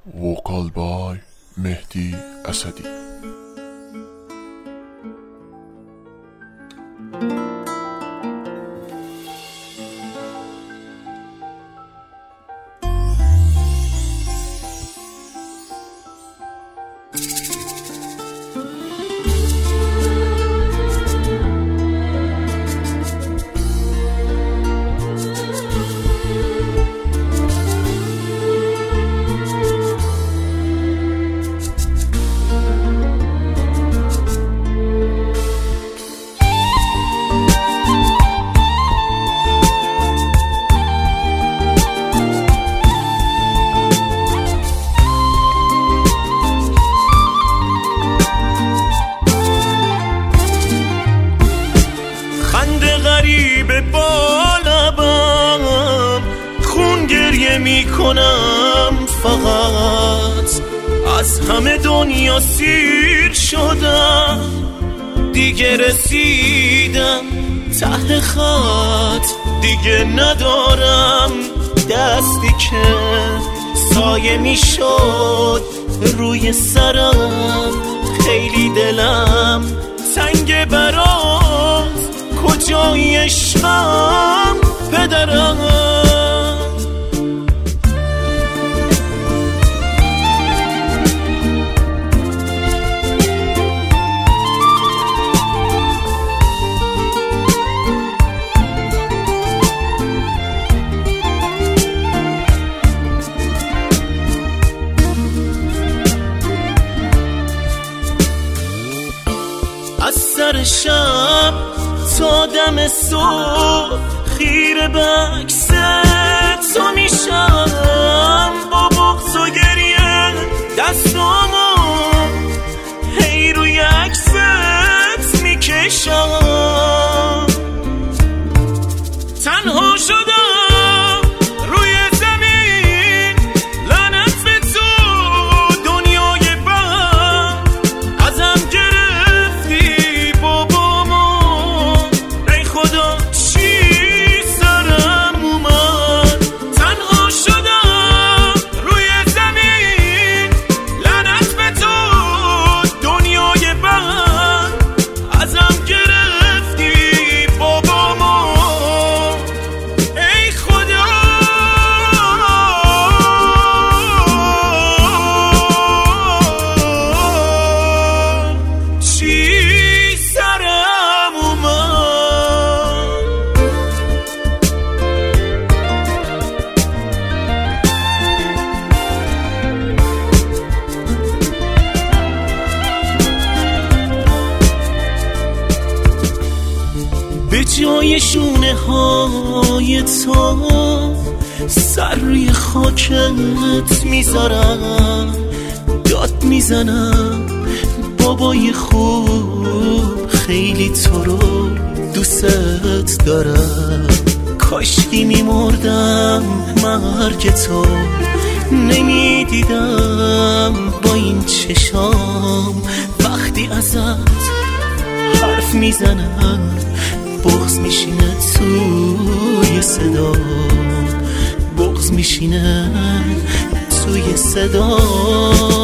وکال بای مهدی اسدی. میکنم فقط از همه دنیا سیر شدم، دیگه رسیدم ته خط، دیگه ندارم دستی که سایه میشد روی سرم. خیلی دلم تنگ برات، کجای عشقم پدرم. از سر شب تا دم صبح خیره به عکس تو میشم، با بغض و گریه دستامو هی روی عکست میکشم. تنها شدم روی زمین، لعنت به تو دنیای بد، ازم گرفتی بابامو. ای خدا چی سرم اومد، تنها شدم روی زمین، لعنت به تو دنیای بد، ازم گرفتی بابامو. ای خدا چی سرم اومد. به جای شونه های تو سر روی خاکت میذارم، داد میزنم بابای خوب، خیلی تو رو دوست دارم. کاشکی میمردم مرگ تو نمیدیدم با این چشام. وقتی ازت حرف میزنم بغض میشینه توی صدا، بغض میشینه توی صدا.